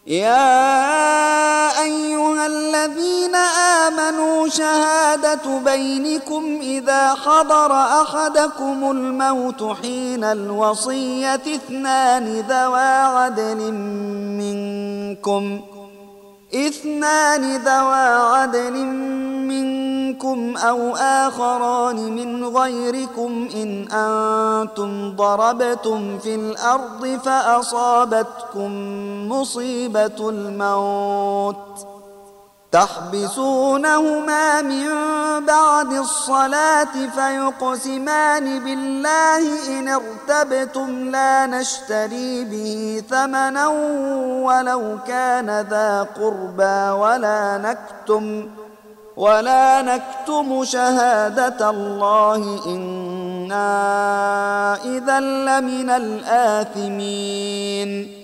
يا أيها الذين آمنوا شهادة بينكم إذا حضر أحدكم الموت حين الوصية اثنان ذوى عدل منكم أو آخران من غيركم إن أنتم ضربتم في الأرض فأصابتكم مصيبة الموت تحبسونهما من بعد الصلاة فيقسمان بالله إن ارتبتم لا نشتري به ثمنا ولو كان ذا قربى ولا نكتم شهادة الله إنا إذا لمن الآثمين